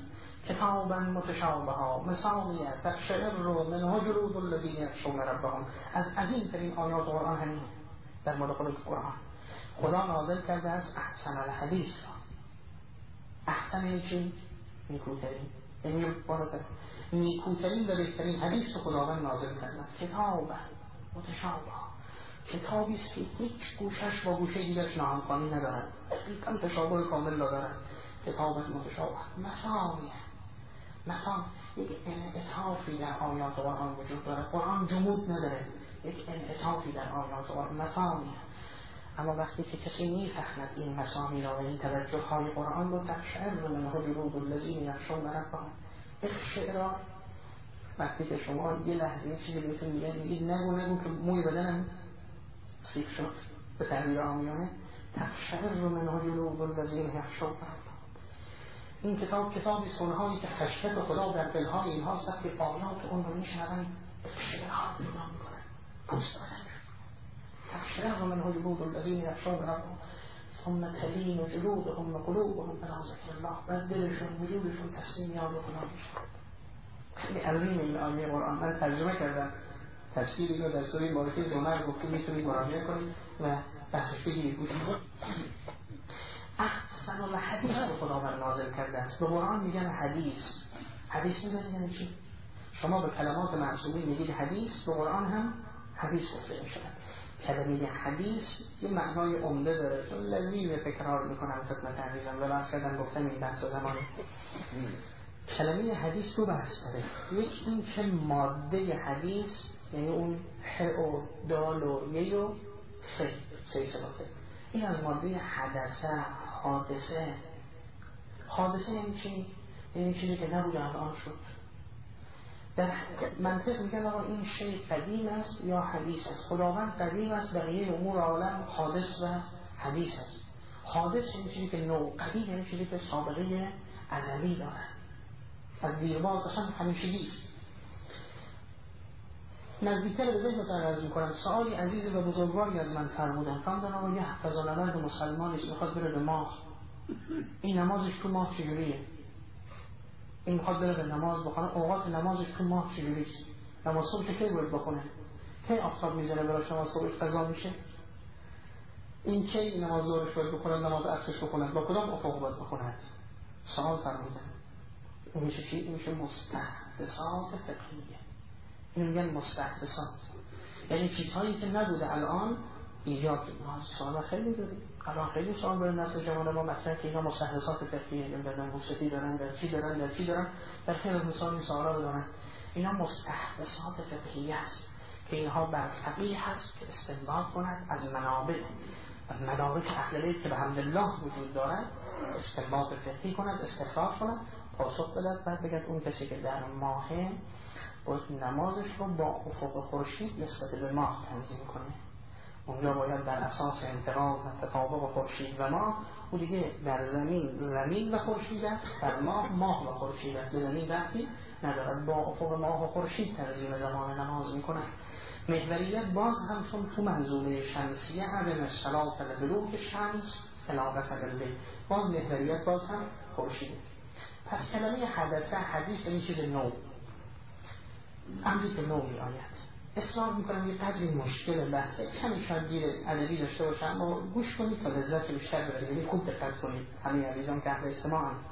کتابا متشابها مثالیه تقشعر رو منه جلود الذین یخشون ربهم. از عظیم ترین آیات قرآن همین در مورد خود قرآن خدا نازل کرده است احسن الحدیث را. احسن چی؟ نیکوترین، یعنی بالاتر نیکوترین و بهترین حدیث خداوند نازل کرده است. کتابا متشابها، کتابی است که هیچ گوشش با گوشه دیگرش ناهمخوانی ندارد، دقیقاً تشابه کامل دارد. کتاب متشابه مثالیه، مثلا یک انعطافی در آیات قرآن وجود داره. قرآن جمود نداره، یک انعطافی در آیات قرآن مثالیه. اما وقتی که کسی میفهمد این مسامی را و این توجه های قرآن رو تقشعر منه جلود الذین یخشون ربهم. اقشعرار وقتی که شما یه لحظه یه چیزی بهتون میگن میگید نگو نگو که موی بدنم سیخ شد به تعبیر عامیانه. تقشعر منه جلود الذین یخشون ربهم. این کتاب کتابی سنهایی که خشیت خدا در دلهای اینهاست که آیات اون رو میشنوند اقشعرار پیدا میکنن، پوست بدن تقشعر منه جلود الذین یخشون ربهم ثم تلین جلودهم و قلوبهم الی ذکر الله. و دلشون وجودشون تسلیم یاد خدا میشه. خیلی عظیم این آیه قرآن. من ترجمه کردم تفسیری رو در سوره مبارکه زمر گفته میتونید مراجعه کنید و بحثش بگیرید. گوش احسن الحدیث رو خداوند نازل کرده است. به قرآن میگن حدیث. حدیث میگن یعنی چی؟ شما به کلمات معصومین میگید حدیث، به قرآن هم حدیث گفته میشه. کلمه حدیث یه معنای عمده داره، چون لازم تکرار میکنم خدمت عزیزان و بحث کردن گفتم این بحث زمانی. کلمه حدیث دو بحث داره. یک این که ماده حدیث یعنی اون ح و دال و یه و سه سه سلاته، این از ماده حدثه حادثه. حادثه یعنی چی؟ یعنی چیزی که نبود الان شد. در منطق میگن آقا این شی قدیم است یا حدیث است. خداوند قدیم است، بقیه امور عالم حادث و حدیث است. حادث یعنی چیزی که نو، قدیم یعنی چیزی که سابقه ازلی داره، از دیرباز اصلا همیشگی است. نزدیکتر به ذهنتان عرض میکنم سوالی عزیز و بزرگواری از من فرمودن فرمودن آقا یه فضانورد مسلمانیست میخواد بره به ماه، این نمازش تو ماه چجوریه؟ این میخواد بره به نماز بخونه، اوقات نمازش تو ماه چجوریست؟ نماز صبح که باید بخونه؟ کی آفتاب میزنه براش نماز صبح قضا میشه؟ این کی نماز ظهرش باید بخونه، نماز عصرش بخونه، با کدام افق باید بخونه؟ سوال فرمودن. این میشه چی؟ این میشه مستحدثات فقهیه. این میگن مستحدثات، یعنی چیزهایی که نبوده الان ایجاد ما. سوال خیلی داریم الان، خیلی سوال برای نسل جوان ما مطرح که اینا مستحدثات فقهیه، نمیدونن موسیقی دارن، در چی دارن، در چی دارن، در خیلی مثال این سوالا رو دارن. اینا مستحدثات فقهیه است که اینها بر فقیه هست که استنباط کند از منابع و مدارک اهل که به حمدالله وجود دارد، استنباط فقهی کند، استخراج کند، پاسخ بدهد، بعد بگد اون کسی که در ماه باید نمازش رو با افق خورشید نسبت به ماه تنظیم کنه. اونجا باید در اساس انتقال و تطابق خورشید و ماه، او دیگه در زمین زمین و خورشید است، در ماه ماه و خورشید است، به زمین ربطی ندارد، با افق ماه و خورشید تنظیم زمان نماز میکنه. محوریت باز هم چون تو منظومه شمسیه عدم الصلاة لدلوک شمس فلاغت باللیل، باز محوریت باز هم خورشید. پس کلمه حدثه حدیث این چیز نو، امری که نو می آید. اصرار میکنم یه قدری مشکل بحثه، کمی شاید گیر ادبی داشته باشم، اما گوش کنید تا لذت بیشتر ببرید، یعنی خوب دقت کنید همه عزیزان که اهل استماع هم.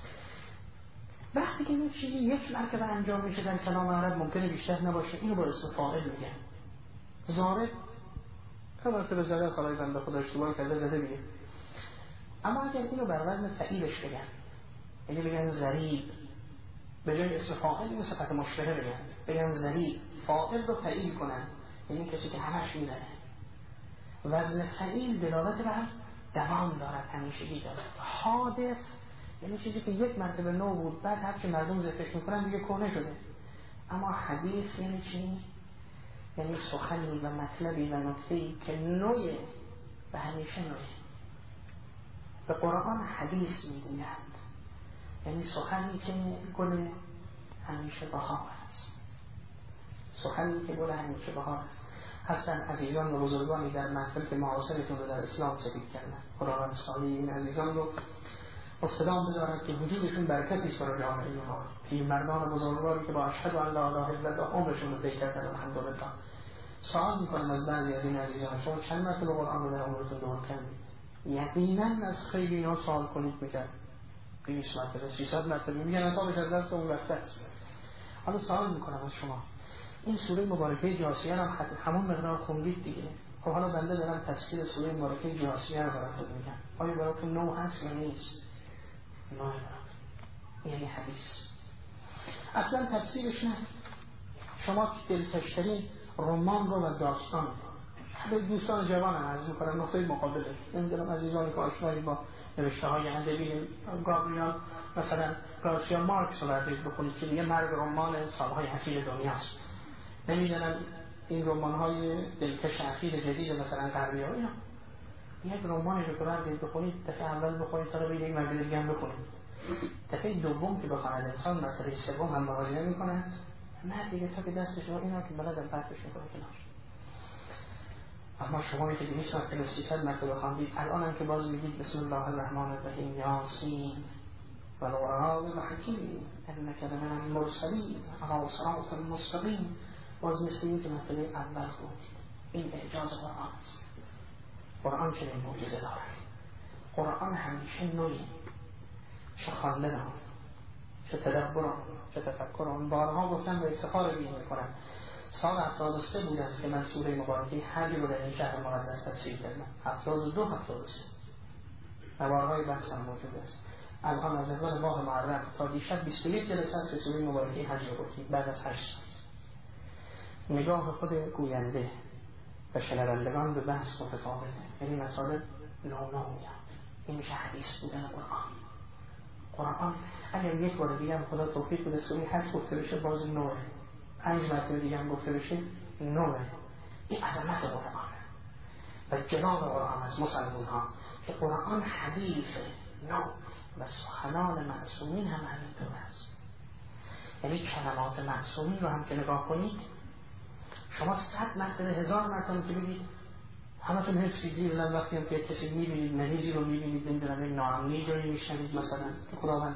وقتی که این چیزی یک مرتبه انجام میشه در کلام عرب ممکنه بیشتر نباشه، اینو با اسم فاعل میگن. ضارب که مرتبه زده خدای بنده خدا اشتباه کرده زده میگه. اما اگر اینو بر وزن فعیلش بگن، یعنی بگن ضریب، به جای اسم فاعل این صفت مشبهه بگن، بگن ضریب، فاعل رو فعیل کنن، یعنی کسی که همش میزنه. وزن فعیل دلالت بر دوام دارد، همیشگی دارد. حادث یعنی چیزی که یک مرتبه نو بود، بعد هر چی مردم ذکرش میکنن دیگه کهنه شده. اما حدیث یعنی چی؟ یعنی سخنی و مطلبی و نکته‌ای که نوعه و همیشه نوعه. به قرآن حدیث میگویند، یعنی سخنی که گل همیشه بهار است، سخنی که گل همیشه بهار است. هستن عزیزان و بزرگانی در محفل که معاصرتون رو در اسلام سپید کردن، خداوند سایه این عزیزان رو و صدا بدارد که وجودشون برکتی است برای جامعه ما. پیرمردان بزرگواری که با اشهد ان لا اله الا الله عمرشون رو طی کردن الحمدلله. سوال میکنم از بعضی از این عزیزان شما چند مرتبه قرآن رو در عمرتون دور کردید؟ یقینا از خیلی اینا سوال کنید میگن بیست مرتبه سیصد مرتبه میگن حسابش از دست اون وقت است. حالا سوال میکنم از شما این سوره مبارکه جاسیه هم همون مقدار خوندید دیگه. خب حالا بنده دارم تفسیر سوره مبارکه جاسیه رو براتون میگم. آیا براتون نو هست یا نیست؟ نه براتون یعنی حدیث اصلا تفسیرش نه. شما دلکشترین رمان رو و داستان به دوستان جوانم عرض میکنم نقطه مقابله نمیدونم عزیزانی که آشنایی با نوشته های ادبی گابریل مثلا گارسیا مارکس رو بردید بخونید که دیگه مرگ رمان سالهای اخیر دنیاست. نمیدونم این رمان های دلکش اخیر جدید مثلا غربی ها اینا یک رمانی رو که بردید بخونید دفعه اول بخونید تا رو بید یک مرد دیگه هم بخونید دفعه دوم که بخواند انسان مرتبه سوم هم مقالی نمی کند نه دیگه تا که دستش رو اینا که بلدن پرتش میکنه کنار. اما شما که دویست مرتبه سیصد مرتبه خواندید الان هم که باز میگید بسم الله الرحمن الرحیم یاسین والقرآن الحکیم انک لمن المرسلین علی صراط مستقیم باز مثل این که مرتبه اول خوندید. این اعجاز قرآن است. قرآن چنین معجزه داره. قرآن همیشه نوعی چه خواندن آن چه تدبر آن چه تفکر آن. بارها گفتم و افتخار به این میکنم سال هفتاد و سه بود است که من سوره مبارکه حج رو در این شهر مقدس تفسیر کردم. هفتاد و دو هفتاد و سه نوارهای بحث هم موجود است. الان از اول ماه محرم تا دیشب بیست و یک جلسه است که سوره مبارکه حج رو گفتیم بعد از هشت سال. نگاه خود گوینده و شنوندگان به بحث متفاوته. یعنی مسائل نو نو میاد. این میشه حدیث بودن قرآن. قرآن اگر یک بار دیگه هم خدا توفیق بده سوره حج گفته بشه باز نوه، پنج مرتبه دیگه هم گفته بشه نوه. این عظمت قرآن و جلال قرآن از مسلمان ها که قرآن حدیث نو و سخنان معصومین هم همینطور است. یعنی کلمات معصومین رو هم که نگاه کنید شما صد مرتبه هزار مرتبه که بگید همتون حفظی دیرلن وقتی هم که کسی میبینید مریضی رو میبینید نمیدونم این ناامنی رو میشنید مثلا که خداوند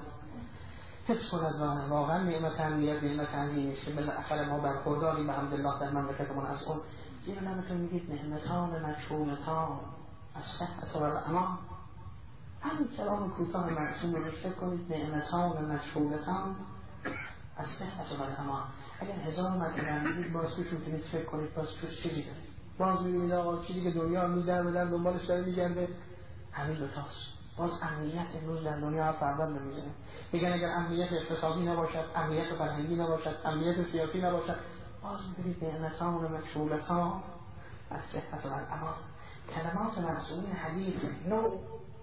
حفظ کن از آن واقعا نعمت امنیت نعمت عظیمی نیست که بالاخره ما برخورداریم به حمدالله در مملکتمون از اون زیر نمتون میگید نعمتان مشهولتان از صحت و الامان. همین کلام کوتاه معصوم رو فکر کنید نعمتان مشهولتان از صحت و الامان. اگر هزار مرتبه میگید باز توش میتونید فکر کنید باز توش چیزی دارید. باز میبینید آقا چیزی که دنیا میدر بدن دنبالش داره میگرده همین دوتاست. باز امنیت امروز در دنیا ها پردان نمیزنه. میگن اگر امنیت اقتصادی نباشد امنیت فرهنگی نباشد امنیت سیاسی نباشد باز میبینید نعمتان و مشغولتان از صحت و الامان. کلمات معصومین حدیث نو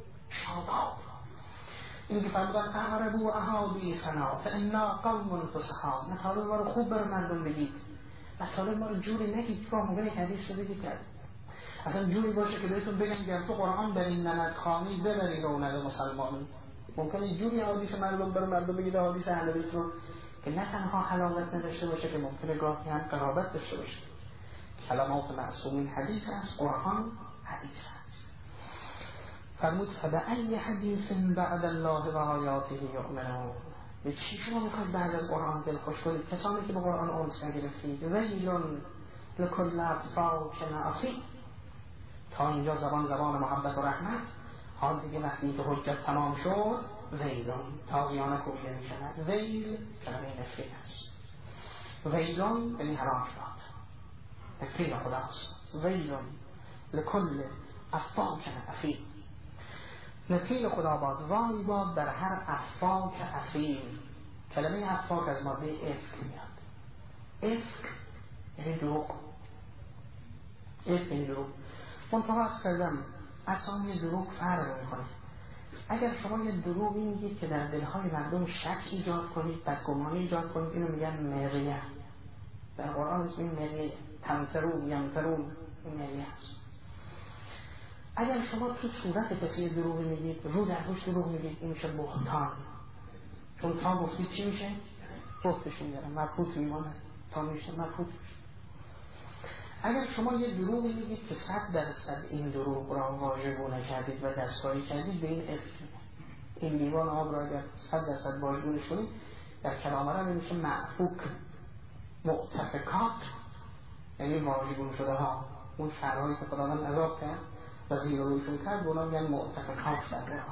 شاداب این که فرمودن اعربوا احادیثنا فانا قوم فصحا. مطالب ما رو خوب بر مردم بگید، مطالب ما رو جوری نگید که ممکنه یک حدیث رو بگید کرد اصلا جوری باشه که بهتون بگن گر تو قرآن بر این نمدخانی ببری رونق مسلمانون. ممکنه جوری حدیث مردم بر مردم بگید حدیث اهل بیت رو که نه تنها حلاوت نداشته باشه که ممکنه گاهی هم قرابت داشته باشه. کلمات معصومین حدیث است، قرآن حدیث است. فرمود فبأی حدیث بعد الله و آیاته یؤمنون. به چی شما میخواید بعد از قرآن دل خوش کنید؟ کسانی که به قرآن انس نگرفتید. ویل لکل افاک اثیم. تا اینجا زبان زبان محبت و رحمت. حال دیگه وقتی که حجت تمام شد ویلون تازیانه کوبیده میشند. ویل کلمه نفی است. ویلون یعنی حرام شد. تکفیر خداست. ویلون لکل افاک اثیم. نفیل خدا باد وای باد در هر افاک اثیم. کلمه افاک از ماده افک میاد. افک یعنی دروغ. افک یعنی دروغ. منطقه از کردم اسامی دروغ فرق میکنه. اگر شما یه دروغی میگید که در دلهای مردم شک ایجاد کنید بدگمانی ایجاد کنید اینو میگن مریه. در قرآن اسم این مریه تمترون یمترون این مریه هست. اگر شما تو صورت کسی دروغ میگید رو در روش دروغ میگید این میشه بهتان. چون تا گفتید چی میشه؟ بختش میگرم مبهوت میماند تا میشه مبهوت میشه. اگر شما یه دروغی میگید که صد درصد این دروغ را واژگونه کردید و دستکاری کردید به این افک این لیوان آب را اگر صد درصد واژگونش کنید در کلام عرب میشه معفوک، معتفکات یعنی واژگون شده ها، اون شرهایی که خداوند عذاب کرد و زیر و روشون کرد اونا میگن معتفکات در رها.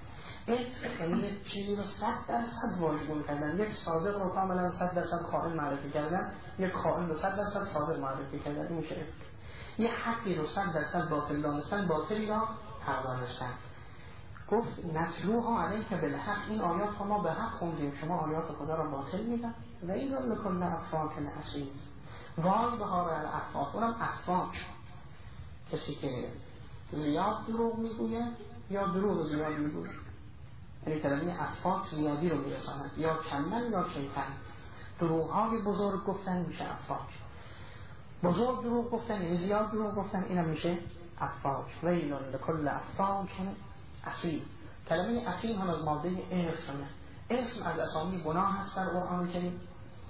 یعنی یک چیزی رو صد درصد واژگون کردن، یک صادق رو کاملا صد درصد خائن معرفی کردن، یک خائن رو صد درصد صادق معرفی کردن. این میشه یه حقی رو صد درصد باطل دانستن، باطلی را حق دانستن. گفت نتلوها علیک بالحق، این آیات ها ما به حق خوندیم، شما آیات خدا را باطل میدن. و این را لکل افاک نعسیم، وای به ها را افاک، اونم افاک کسی که زیاد دروغ میگوید یا دروغ زیاد میگوید، یعنی کلمه افاک زیادی رو میرساند، یا کمن یا کیفن. دروغ های بزرگ گفتن میشه افاک، بزرگ دروغ گفتن یعنی زیاد دروغ گفتن، اینم میشه افاک. ویل لکل افاک اثیم. کلمه اثیم هم از ماده اسمه. اسم از اسامی گناه هست در قرآن کریم،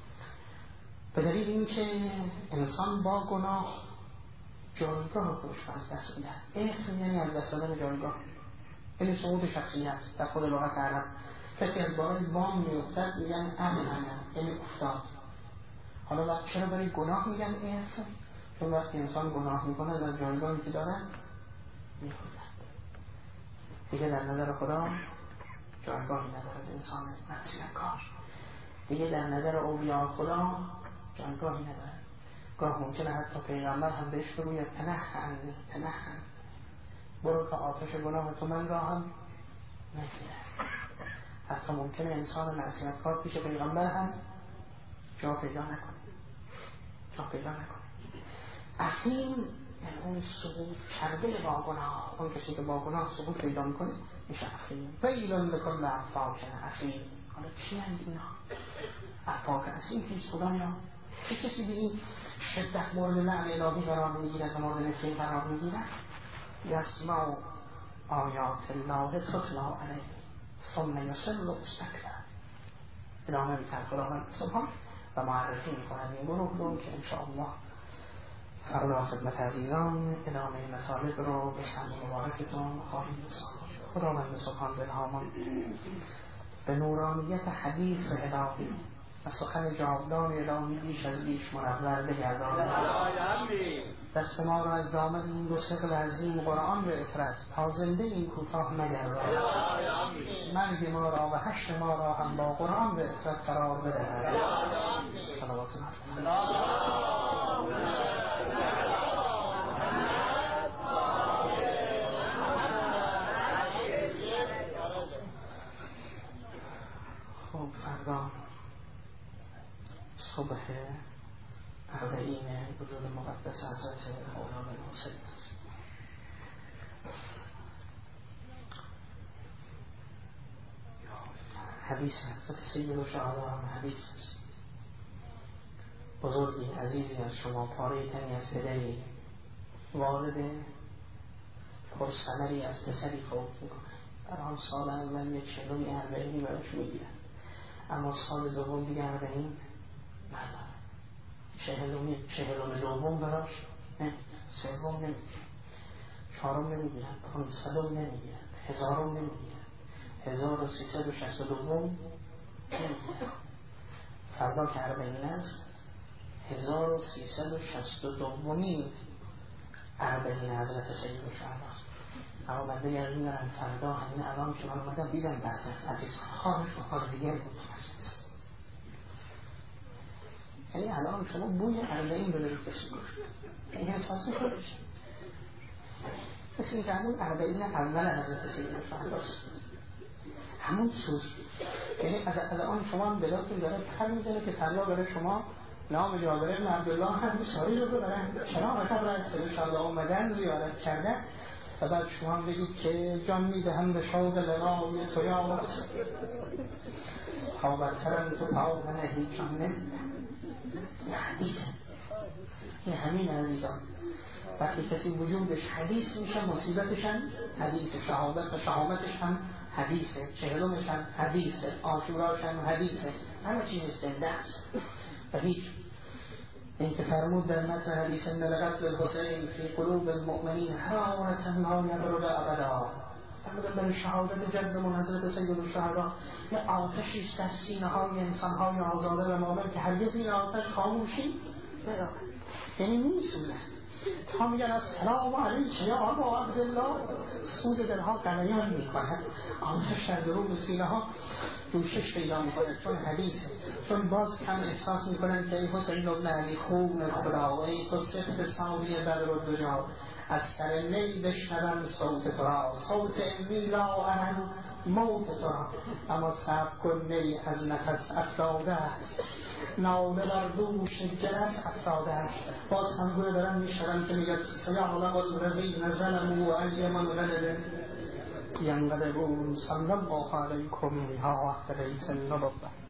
به دلیل اینکه انسان با گناه جایگاه خودش از دست میدهد. اسم یعنی از دست دادن جایگاه، یعنی صعود شخصیت. در خود لغت عرب کسی از بالای بام میافتد میگن امنه، یعنی افتاد. حالا وقت چرا برای گناه میگن اسم؟ چون وقتی انسان گناه میکنه از جایگاهی که داره میافتد، دیگه در نظر خدا جایگاهی ندارد انسان معصیتکار، دیگه در نظر اولیاء خدا جایگاهی ندارد. گاه ممکنه حتی پیغمبر هم بهش بگوید تنحن تنحن، برو که آتش گناه تو من را هم نگیره. حتی ممکنه انسان معصیتکار پیش پیغمبر هم جا پیدا نکنه، جا پیدا نکنه. اثیم یعنی اون سقوط کرده با گناه، اون کسی که با گناه سقوط پیدا میکنه میشه اثیم. ویل لکل افاک اثیم. حالا چی هست اینا؟ افاک اثیم کیست خدایا؟ چه کسی به این شدت مورد لعن الهی قرار میگیرد و مورد نفرین قرار میگیرد؟ یسمع آیات الله تتلی علیه ثم یصر و استکبر. ادامه میتر خداوند سبحان و معرفی میکنند این گروه رو که انشاءالله فردا خدمت عزیزان ادامه مطالب رو به سمت مبارکتون خواهیم رساند. خداوند سبحان بالهامان به نورانیت حدیث الهی و سخن جاودان الهی بیش از بیش منور بگرداند. دست ما را از دامن این دو ثقل عظیم قرآن به اطرت تا زنده این کوتاه نگرداند. مرگ ما را و حشر ما را هم با قرآن به اطرت قرار بدهد. صلوات الله. خب فردا صبح اربعین وجود مقدس حضرت مولانا الحسین است. حدیث حضرت سید الشهدا هم حدیث است. بزرگی عزیزی از شما پاره تنی از پدری وارد پرثمری از پسری فوت میکنه. در آن سال اول یک چهلومی اربعینی براش میگیرن، اما سال دوم دیگه اربعین نداره. چهلومی چهلوم دوم براش نمیگیرن، سوم نمیگیرن، چهارم نمیگیرن، پانصدم نمیگیرن، هزارم نمیگیرن، هزار و سیصد و شصت و دوم نمیگیرن. فردا که اربعین است هزار و سیصد و شصت و دومین اربعین حضرت سید الشهدا است. اما بنده یقین دارم فردا همین الان که من اومدم دیدم بعد از حدیث خواهش و حال دیگر بود. یعنی الان شما بوی اربعین رو دارید کسی گوش این احساسی خودش مثل این که همون اربعین اول حضرت سید الشهدا است، همون سوز. یعنی از الان شما هم دلاتون داره پر میزنه که فردا برای شما نام جابر ابن عبدالله هم ساری رو برن شما قبل از سید الشهدا اومدن زیارت کردن و بعد شما هم بگید که جان میدهم به شوق لقای تو یا رسول خواب سرم تو پاو نهی جان نمیدم. این حدیث، این همین عزیزان وقتی کسی وجودش حدیث میشه مصیبتش هم حدیث، شهادت و شهامتش هم حدیثه، چهلمش هم حدیثه، عاشوراش هم حدیثه، همه چیز زنده است. و هیچ این که فرمود در متن حدیث ان لقتل الحسین فی قلوب المؤمنین حرارة لا یبرد ابدا در شهادت جد من حضرت سید الشهدا یه آتشی است در سینه های انسان های آزاده و مؤمن که هرگز این آتش خاموشی ندارد، یعنی میسوزه تا میگن السلام علیک یا ابا عبدالله، سوز دلها غلیان میکنه، آتش در درون سینه ها جوشش پیدا میکنه، چون حدیثه، چون باز کم احساس میکنن که ای حسین ابن علی خوب خدا و ای تو صفت ثانی بدر الدجا، از سر نی بشنوم صوت تو را، صوت انی لا ارم موت تو را، اما صبر کن نی از نفس افتاده است، ناله بر دوش جرس افتاده است. باز هم گوه دارم میشنوم که میگه سیعلم الذین ظلموا ای منقلب ینقلبون. صلی الله علیکم یا اهل بیت النبوة.